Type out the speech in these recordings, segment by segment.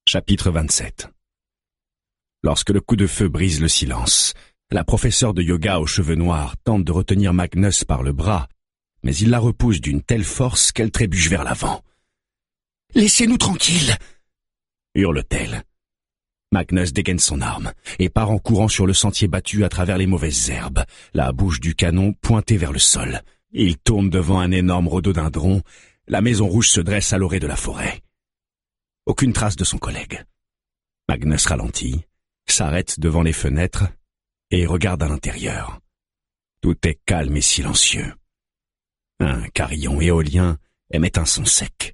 Chapitre 27. Lorsque le coup de feu brise le silence, la professeure de yoga aux cheveux noirs tente de retenir Magnus par le bras, mais il la repousse d'une telle force qu'elle trébuche vers l'avant. « Laissez-nous tranquilles !» hurle-t-elle. Magnus dégaine son arme et part en courant sur le sentier battu à travers les mauvaises herbes, la bouche du canon pointée vers le sol. Il tourne devant un énorme rhododendron. La maison rouge se dresse à l'orée de la forêt. Aucune trace de son collègue. Magnus ralentit, s'arrête devant les fenêtres et regarde à l'intérieur. Tout est calme et silencieux. Un carillon éolien émet un son sec.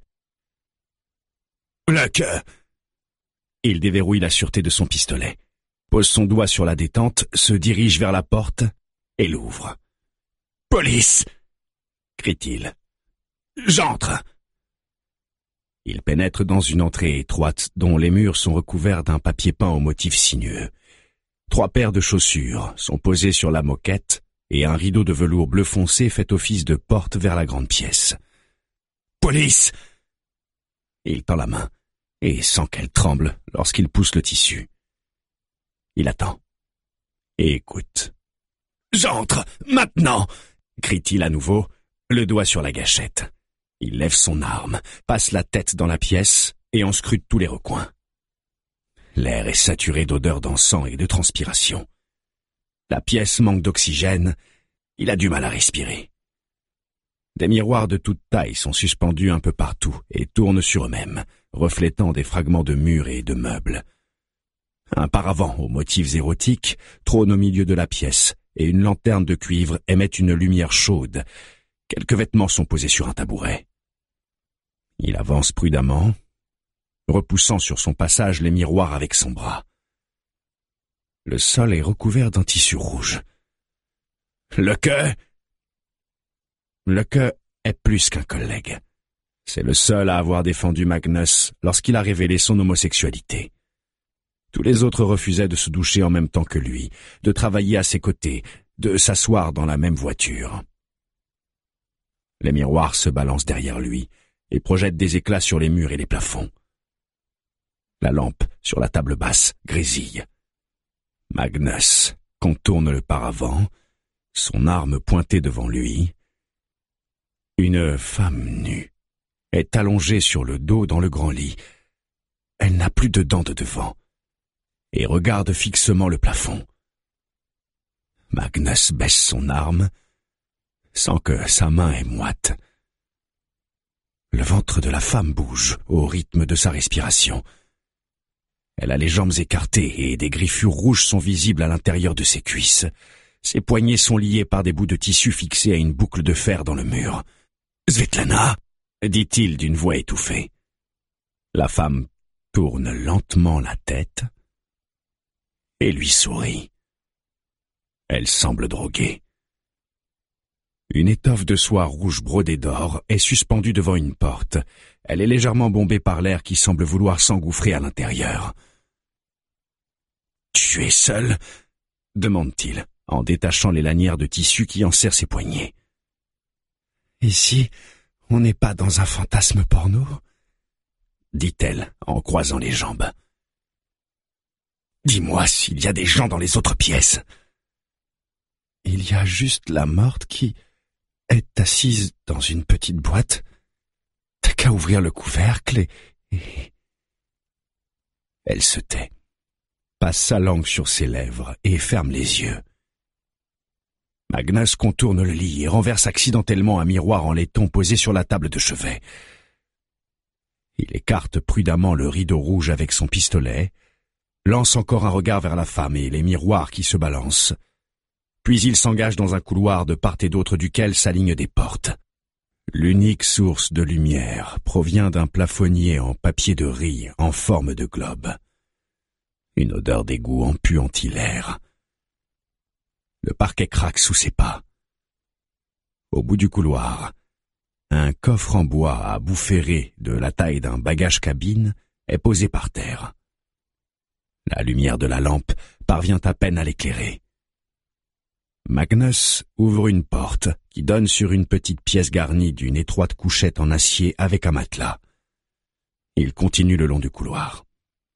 Le queue! Il déverrouille la sûreté de son pistolet, pose son doigt sur la détente, se dirige vers la porte et l'ouvre. « Police !» crie-t-il. « J'entre !» Il pénètre dans une entrée étroite dont les murs sont recouverts d'un papier peint au motif sinueux. 3 paires de chaussures sont posées sur la moquette et un rideau de velours bleu foncé fait office de porte vers la grande pièce. « Police !» Il tend la main et sent qu'elle tremble lorsqu'il pousse le tissu. Il attend et écoute. « J'entre, maintenant !» crie-t-il à nouveau, le doigt sur la gâchette. Il lève son arme, passe la tête dans la pièce et en scrute tous les recoins. L'air est saturé d'odeurs d'encens et de transpiration. La pièce manque d'oxygène, il a du mal à respirer. Des miroirs de toute taille sont suspendus un peu partout et tournent sur eux-mêmes, reflétant des fragments de murs et de meubles. Un paravent aux motifs érotiques trône au milieu de la pièce et une lanterne de cuivre émet une lumière chaude. Quelques vêtements sont posés sur un tabouret. Il avance prudemment, repoussant sur son passage les miroirs avec son bras. Le sol est recouvert d'un tissu rouge. Le queue est plus qu'un collègue. C'est le seul à avoir défendu Magnus lorsqu'il a révélé son homosexualité. Tous les autres refusaient de se doucher en même temps que lui, de travailler à ses côtés, de s'asseoir dans la même voiture. Les miroirs se balancent derrière lui et projettent des éclats sur les murs et les plafonds. La lampe sur la table basse grésille. Magnus contourne le paravent, son arme pointée devant lui. Une femme nue est allongée sur le dos dans le grand lit. Elle n'a plus de dents de devant et regarde fixement le plafond. Magnus baisse son arme, sent que sa main est moite. Le ventre de la femme bouge au rythme de sa respiration. Elle a les jambes écartées et des griffures rouges sont visibles à l'intérieur de ses cuisses. Ses poignets sont liés par des bouts de tissu fixés à une boucle de fer dans le mur. « Svetlana !» dit-il d'une voix étouffée. La femme tourne lentement la tête et lui sourit. Elle semble droguée. Une étoffe de soie rouge brodée d'or est suspendue devant une porte. Elle est légèrement bombée par l'air qui semble vouloir s'engouffrer à l'intérieur. « Tu es seul ?» demande-t-il, en détachant les lanières de tissu qui enserrent ses poignets. « Ici, on n'est pas dans un fantasme porno ?» dit-elle en croisant les jambes. « Dis-moi s'il y a des gens dans les autres pièces. » « Il y a juste la morte qui est assise dans une petite boîte. T'as qu'à ouvrir le couvercle et... » Elle se tait, passe sa langue sur ses lèvres et ferme les yeux. Magnus contourne le lit et renverse accidentellement un miroir en laiton posé sur la table de chevet. Il écarte prudemment le rideau rouge avec son pistolet, lance encore un regard vers la femme et les miroirs qui se balancent. Puis il s'engage dans un couloir de part et d'autre duquel s'alignent des portes. L'unique source de lumière provient d'un plafonnier en papier de riz en forme de globe. Une odeur d'égout empuantit l'air. Le parquet craque sous ses pas. Au bout du couloir, un coffre en bois à bout ferré de la taille d'un bagage cabine est posé par terre. La lumière de la lampe parvient à peine à l'éclairer. Magnus ouvre une porte qui donne sur une petite pièce garnie d'une étroite couchette en acier avec un matelas. Il continue le long du couloir.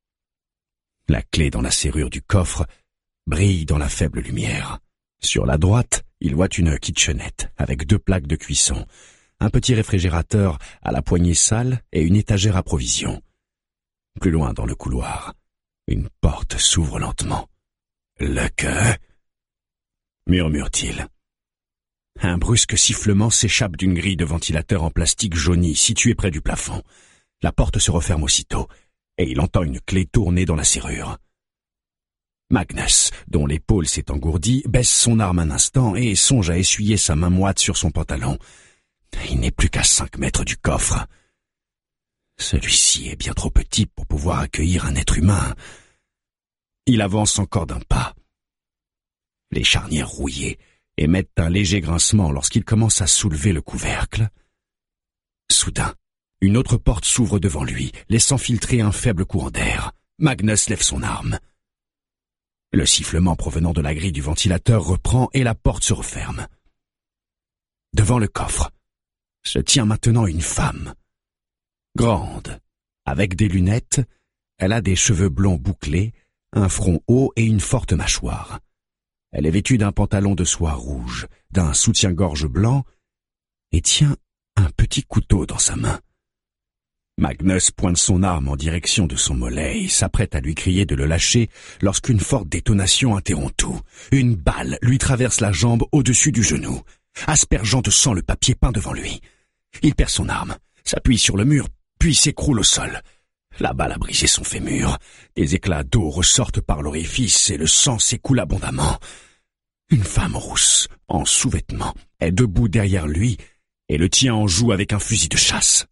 La clé dans la serrure du coffre brille dans la faible lumière. Sur la droite, il voit une kitchenette avec 2 plaques de cuisson, un petit réfrigérateur à la poignée sale et une étagère à provisions. Plus loin dans le couloir, une porte s'ouvre lentement. « Le que ?» murmure-t-il. Un brusque sifflement s'échappe d'une grille de ventilateur en plastique jauni située près du plafond. La porte se referme aussitôt, et il entend une clé tourner dans la serrure. Magnus, dont l'épaule s'est engourdie, baisse son arme un instant et songe à essuyer sa main moite sur son pantalon. Il n'est plus qu'à 5 mètres du coffre. Celui-ci est bien trop petit pour pouvoir accueillir un être humain. Il avance encore d'un pas. Les charnières rouillées émettent un léger grincement lorsqu'il commence à soulever le couvercle. Soudain, une autre porte s'ouvre devant lui, laissant filtrer un faible courant d'air. Magnus lève son arme. Le sifflement provenant de la grille du ventilateur reprend et la porte se referme. Devant le coffre se tient maintenant une femme. Grande, avec des lunettes, elle a des cheveux blonds bouclés, un front haut et une forte mâchoire. Elle est vêtue d'un pantalon de soie rouge, d'un soutien-gorge blanc et tient un petit couteau dans sa main. Magnus pointe son arme en direction de son mollet et s'apprête à lui crier de le lâcher lorsqu'une forte détonation interrompt tout. Une balle lui traverse la jambe au-dessus du genou, aspergeant de sang le papier peint devant lui. Il perd son arme, s'appuie sur le mur, puis s'écroule au sol. La balle a brisé son fémur. Des éclats d'eau ressortent par l'orifice et le sang s'écoule abondamment. Une femme rousse, en sous-vêtements, est debout derrière lui et le tient en joue avec un fusil de chasse.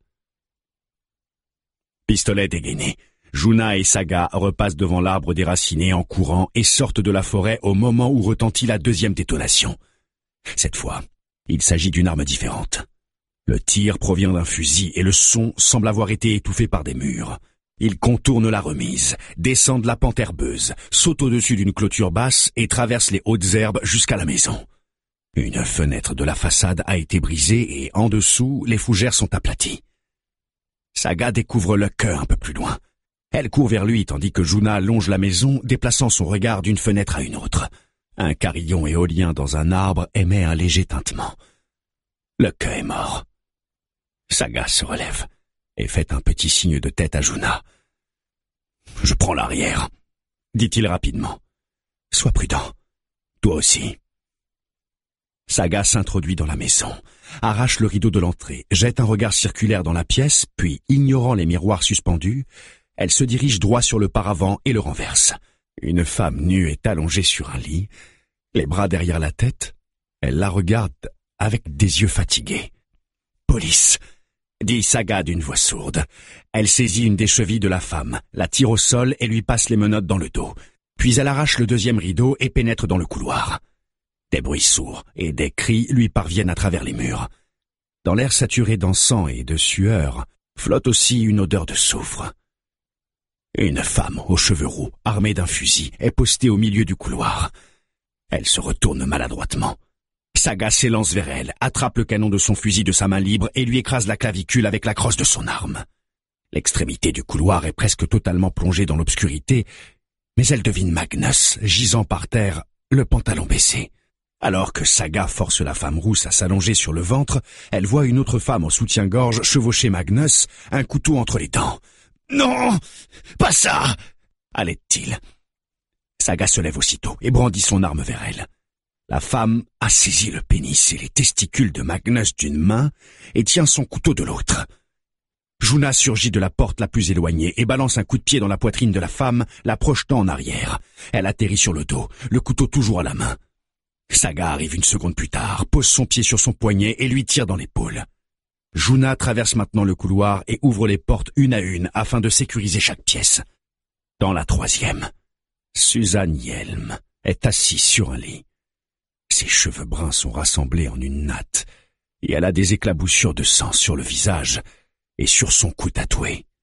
Pistolet dégainé, Juna et Saga repassent devant l'arbre déraciné en courant et sortent de la forêt au moment où retentit la 2e détonation. Cette fois, il s'agit d'une arme différente. Le tir provient d'un fusil et le son semble avoir été étouffé par des murs. Ils contournent la remise, descendent la pente herbeuse, sautent au-dessus d'une clôture basse et traversent les hautes herbes jusqu'à la maison. Une fenêtre de la façade a été brisée et en dessous, les fougères sont aplaties. Saga découvre le cœur un peu plus loin. Elle court vers lui tandis que Juna longe la maison, déplaçant son regard d'une fenêtre à une autre. Un carillon éolien dans un arbre émet un léger tintement. Le cœur est mort. Saga se relève et fait un petit signe de tête à Juna. « Je prends l'arrière », dit-il rapidement. « Sois prudent. Toi aussi. » Saga s'introduit dans la maison, arrache le rideau de l'entrée, jette un regard circulaire dans la pièce, puis, ignorant les miroirs suspendus, elle se dirige droit sur le paravent et le renverse. Une femme nue est allongée sur un lit, les bras derrière la tête. Elle la regarde avec des yeux fatigués. « Police !» dit Saga d'une voix sourde. Elle saisit une des chevilles de la femme, la tire au sol et lui passe les menottes dans le dos. Puis elle arrache le 2e rideau et pénètre dans le couloir. Des bruits sourds et des cris lui parviennent à travers les murs. Dans l'air saturé d'encens et de sueur, flotte aussi une odeur de soufre. Une femme aux cheveux roux, armée d'un fusil, est postée au milieu du couloir. Elle se retourne maladroitement. Saga s'élance vers elle, attrape le canon de son fusil de sa main libre et lui écrase la clavicule avec la crosse de son arme. L'extrémité du couloir est presque totalement plongée dans l'obscurité, mais elle devine Magnus, gisant par terre, le pantalon baissé. Alors que Saga force la femme rousse à s'allonger sur le ventre, elle voit une autre femme en soutien-gorge chevaucher Magnus, un couteau entre les dents. « Non, pas ça !» halète-t-il. Saga se lève aussitôt et brandit son arme vers elle. La femme a saisi le pénis et les testicules de Magnus d'une main et tient son couteau de l'autre. Juna surgit de la porte la plus éloignée et balance un coup de pied dans la poitrine de la femme, la projetant en arrière. Elle atterrit sur le dos, le couteau toujours à la main. Saga arrive une seconde plus tard, pose son pied sur son poignet et lui tire dans l'épaule. Juna traverse maintenant le couloir et ouvre les portes une à une afin de sécuriser chaque pièce. Dans la 3e, Suzanne Yelm est assise sur un lit. Ses cheveux bruns sont rassemblés en une natte et elle a des éclaboussures de sang sur le visage et sur son cou tatoué.